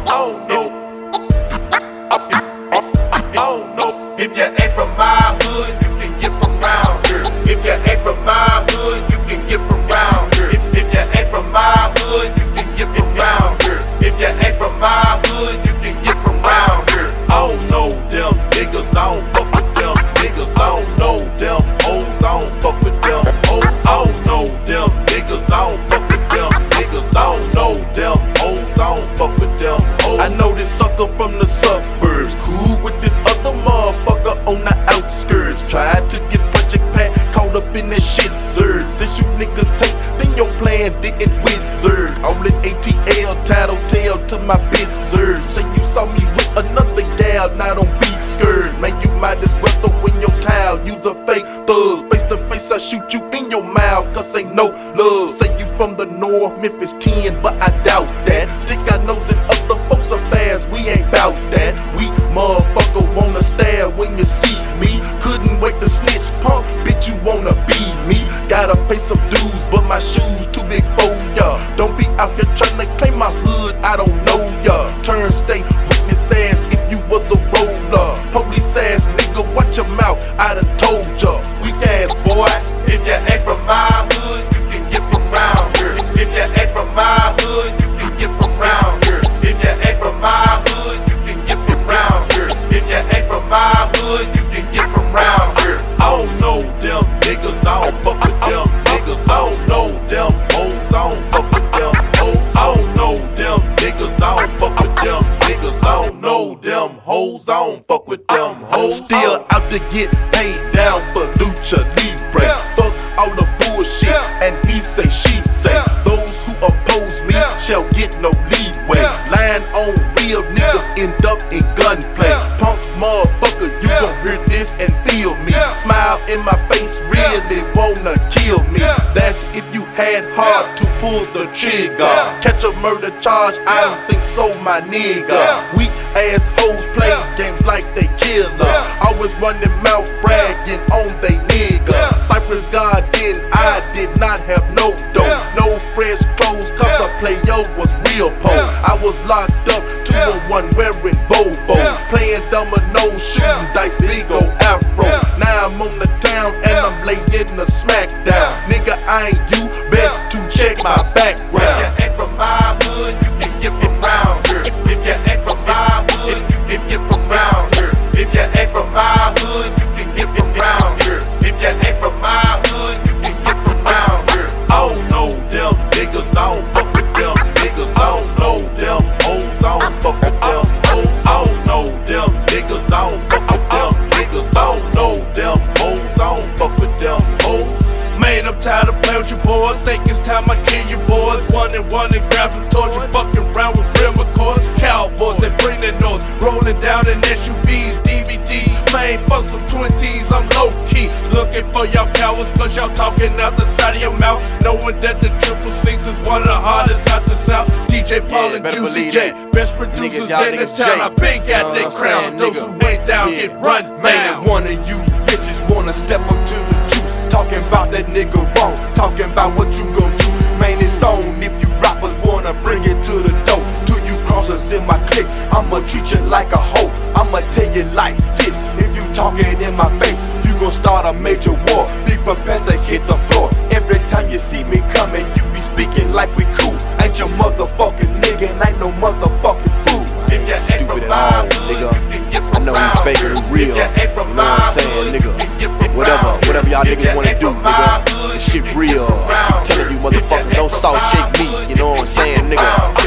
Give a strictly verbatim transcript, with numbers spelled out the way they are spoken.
don't know. I don't know. If you ain't from my hood, you can get from round here. If you ain't from my hood, you can get from round here. If, if you ain't from my hood, you can get from round here. If you ain't from my hood, you can get from round here. I don't know them niggas, I don't fuck with them niggas. I don't know them hoes, I don't fuck with them hoes. I don't know them niggas, I don't fuck with them niggas. I don't know them hoes, I don't fuck with them hoes. I know this sucker from the suburbs, cool with this other motherfucker on the outskirts. Tried to get Project Pat caught up in that shit, Zerg. Since you niggas hate, then your plan didn't whiz, Zerg. All in A T L, tattletale to my biz, Zerg. Say you saw me with another gal, now don't be scared. Man, you might as well throw in your towel, use a fake thug. Face to face, I shoot you in your mouth, cause ain't no love. Say you from the north, Memphis ten, but I doubt that. Stick our nose in other folks affairs, we ain't bout that. We motherfucker wanna stab when you see me. Couldn't wait to snitch, punk, bitch, you wanna be me. Gotta pay some dues, but my shoes too big for ya. Don't be out here tryna claim my hood, I don't know ya. Turn state witness ass if you was a roller. Police ass nigga, watch your mouth, I done told ya. Weak ass boy. If you ain't from my hood, you can get from round here. If you ain't from my hood, you can get from round here. If you ain't from my hood, you can get from round here. If you ain't from my hood, you can get from round here. I don't know them niggas, I don't fuck with them niggas. I don't know them hoes, I don't fuck with them hoes. I don't know them niggas, I don't fuck with them niggas. I don't know them hoes, I don't fuck with them hoes. Still out to get paid down for Lucha Libre. Fuck all the bullshit and he say she say. Those who oppose me shall get no leeway. Lying on real niggas end up in gunplay. Punk motherfucker, you gon' hear this and feel me. Smile in my face, really wanna kill me. That's if you had hard to pull the trigger. Catch a murder charge, I don't think so, my nigga. Weak ass hoes play games like they killers. Always running mouth bragging on they niggas. Cypress Garden, I did not have no dough. No fresh clothes, cause a player was real poor. I was locked up, two oh one wearing bobos. Playing dominoes, shooting dice, big ol' afro. Now I'm on the town and I'm laying the smackdown. Nigga, I ain't you, best to check my background. If you ain't from my hood, you can get from round here. If you ain't from my hood, you can get from round here. If you ain't from my hood, you can get from round here. If you ain't from my hood, you can get from round here. I don't know them niggas, I don't fuck with them niggas. I don't know them hoes, I don't fuck with them hoes. I don't know them niggas, I don't fuck with them niggas. I don't know them hoes, I don't fuck with them hoes. Man, I'm tired of playing with you boys. Think it's time I kill you boys. One and one and grab them torch and fucking around with real McCoys. Cowboys, they bring their nose. Rolling down in S U Vs, D V Ds. Man, fuck some twenties, I'm low key. Looking for y'all cowards, cause y'all talking out the side of your mouth. Knowing that the triple six is one of the hardest out the south. D J Paul Yeah, and Juicy J, best producers in the town. I been got that crown. Those who ain't down get run down. Man, one of you bitches wanna step up to the juice. Talking about that nigga wrong, talking about what you gon' do. Man, it's on if you rappers wanna bring it to the door. Till you crossers in my clique, I'ma treat you like a hoe. I'ma tell you like this, if you talking in my face, you gon' start a major war. Be prepared to hit the floor. Every time you see me coming, you be speaking like we cool. Ain't your motherfucking nigga, and ain't no motherfucking fool. If you ain't from my hood, you can get from I know you faking and real. You know what I'm saying, nigga? Whatever, whatever y'all niggas wanna do, nigga. This shit real. I keep telling you, motherfuckers, don't salt shake me. You know what I'm saying, nigga?